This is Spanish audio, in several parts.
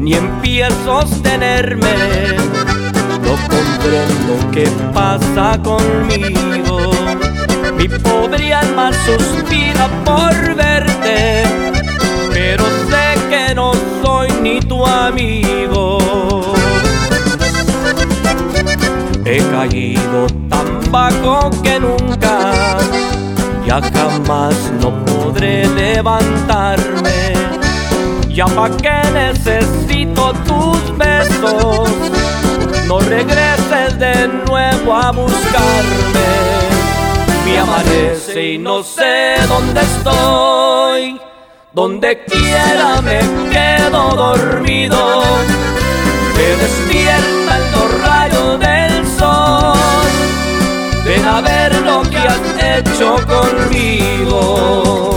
ni empiezo a sostenerme. No comprendo qué pasa conmigo. Mi pobre alma suspira por verte, pero sé que no soy ni tu amigo. He caído tan bajo que nunca, ya jamás no podré levantarme. Ya pa' qué necesito tus besos, no regreses de nuevo a buscarme. Me amanece y no sé dónde estoy, donde quiera me quedo dormido. Me despiertan los rayos del sol, ven a ver lo que has hecho conmigo.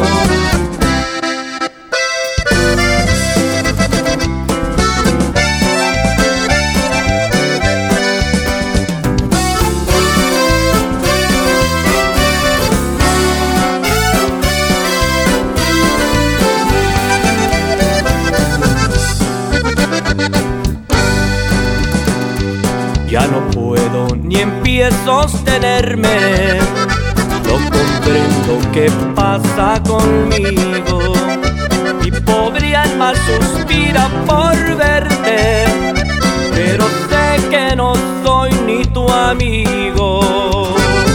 Ya no puedo ni empiezo a sostenerme. No comprendo qué pasa conmigo. Mi pobre alma suspira por verte, pero sé que no soy ni tu amigo.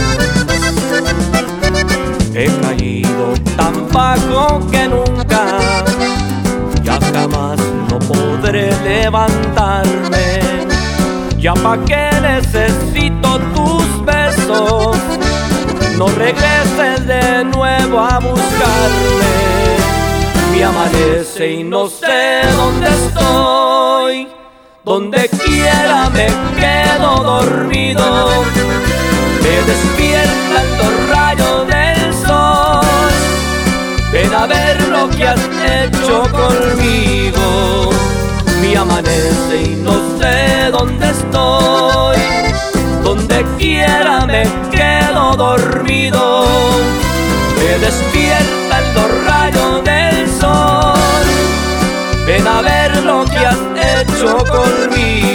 He caído tan bajo que nunca, ya jamás no podré levantarme. Ya pa' qué necesito tus besos, no regreses de nuevo a buscarme. Me amanece y no sé dónde estoy, donde quiera me quedo dormido. Me despiertan los rayos del sol, ven a ver lo que has hecho conmigo. Me amanece y no sé dónde estoy, donde quiera me quedo dormido. Me despiertan los rayos del sol, ven a ver lo que has hecho conmigo.